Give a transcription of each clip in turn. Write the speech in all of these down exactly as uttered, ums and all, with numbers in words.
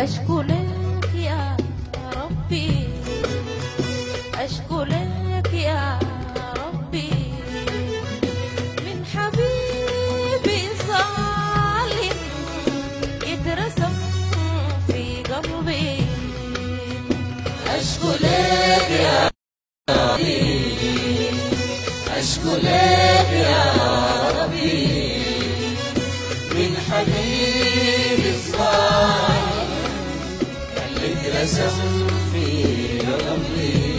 أشكو لك يا ربي، أشكو لك يا ربي من حبيبي ظالم يترسم في قلبي. أشكو لك يا ربي، أشكو لك يا ربي من حبيبي الظالم اللي اترسم في قلبي.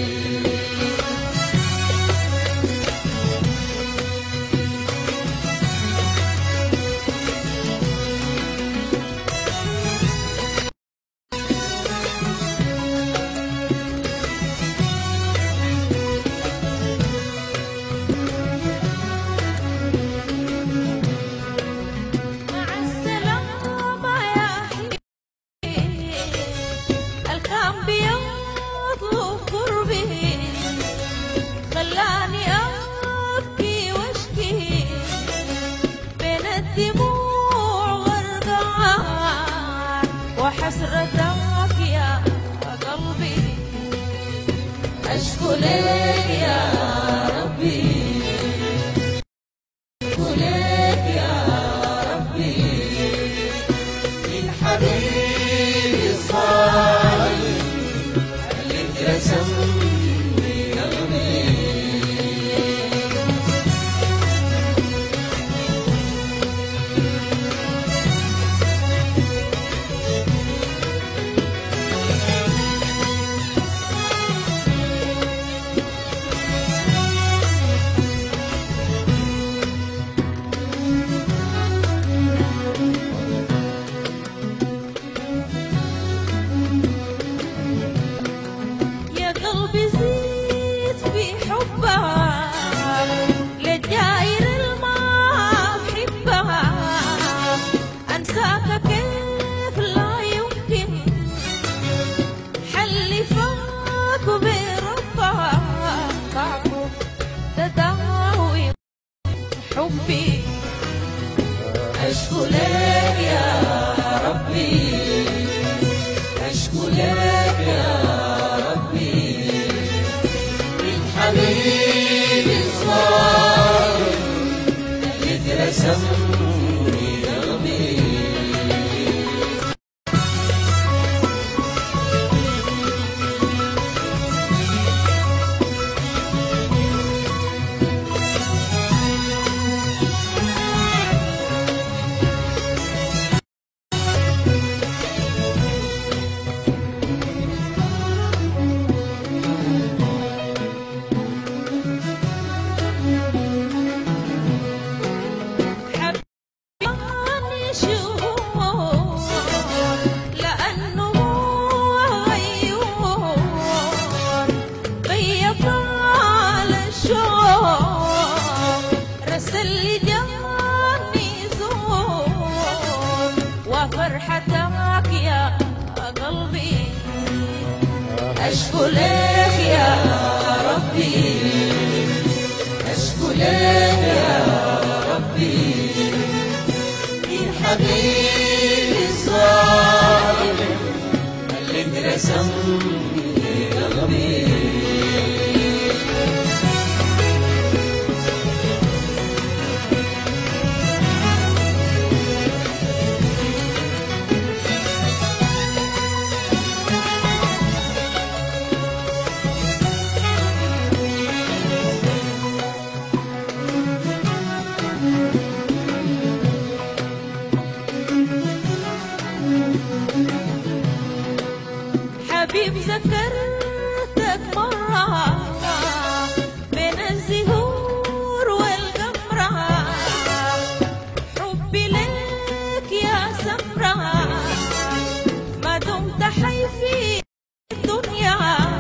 خلاني أبكي واشكي بين الدموع والقعر وحسرتك يا قلبي. أشكو لك يا ربي، أشكو لك يا ربي من حبيبي الظالم اللي اترسم حبي. أشكو لك يا ربي، أشكو لك يا ربي من حبيبي الظالم اللي اترسم في قلبي. فرحتك يا قلبي. أشكو لك يا ربي، أشكو لك يا ربي من حبيبي الظالم اللي اترسم في قلبي. حبيب ذكرتك مرة بين الزهور والقمرة، حبي لك يا سمرة ما دمت حي في الدنيا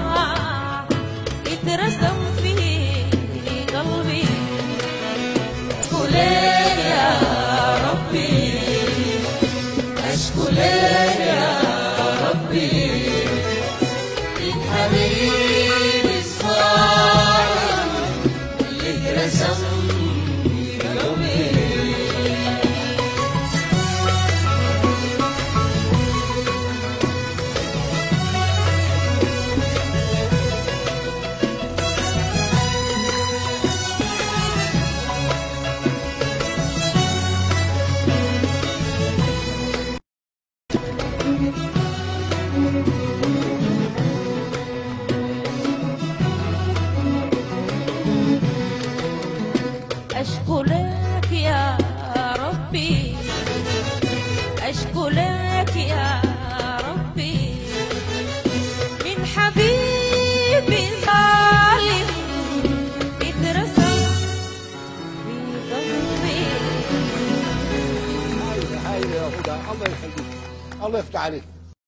يترسم في قلبي. أشكو لك يا ربي، أشكو لك يا ربي حبيبي الظالم اللي اترسم في قلبي. الله يفتح عليك.